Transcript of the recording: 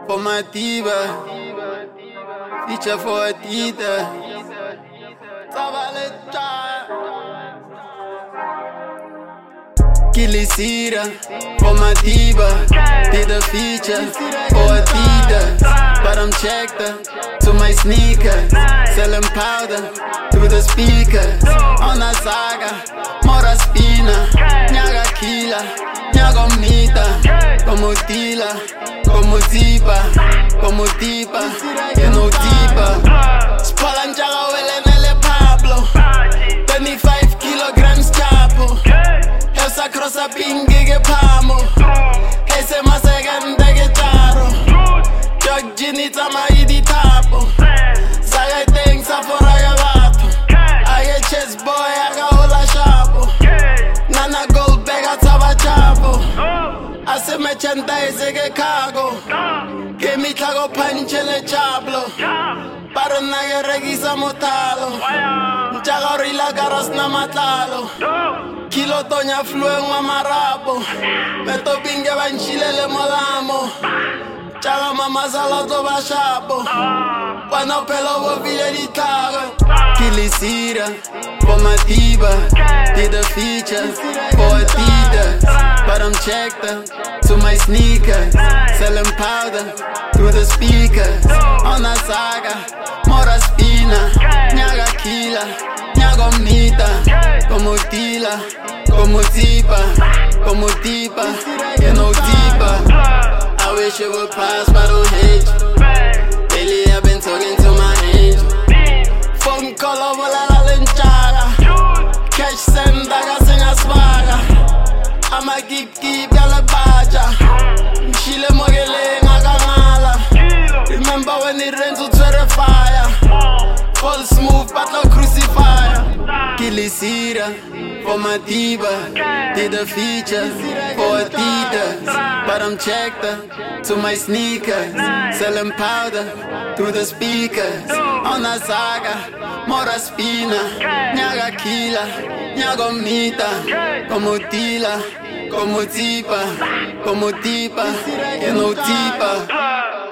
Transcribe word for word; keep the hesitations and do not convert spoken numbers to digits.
for my diva, feature for a Tita. Kilisira for my diva, did a feature for Adidas, but I'm checked up to my sneakers, selling powder through the speakers. On a saga, mora spina, nyaga kila, nyaga mnita, como tila, como tipa, como tipa, you know tipa. Spala njaga wele nele Pablo, twenty-five kilograms chapo. Esa crossa pingue que pamo, ese masegande que charo. Jog gini tama idi tapo, saga ting safora que bato. I get chess boy, I got hola chapo. Nana gold bega taba chapo. Hace me chanta ese que cago, que mi cago panchele chablo. Para na que reguisa motalo, chagori la caras na matalo. Kilo tonya flue un amarapo, meto pingue banchile le molamo. Chaga mama salato bachapo, cuando pelo bovile di tago. Kilisira, for my diva, did a feature for Adidas, but I'm checked up to my sneakers, selling powder through the speakers. On a saga, mora spina, nyaga kila, nyaga mnita, como tila, como tipa, como tipa, you know tipa. I wish it would pass, but I don't hate you. Lately I've been talking to my angel. Phone call over la lenchaga. Cash send daga singa swaga. I'ma keep keep yale baja. Chile mogele ngakangala. Remember when it rains to terrify. Fall smooth but no crucifier. Kilisira for my diva, did a feature for Adidas, but I'm checked up to my sneakers, selling powder through the speakers. On a saga, mora spina, nyaga kila, nyaga mnita, como tila, como tipa, como tipa, you know tipa.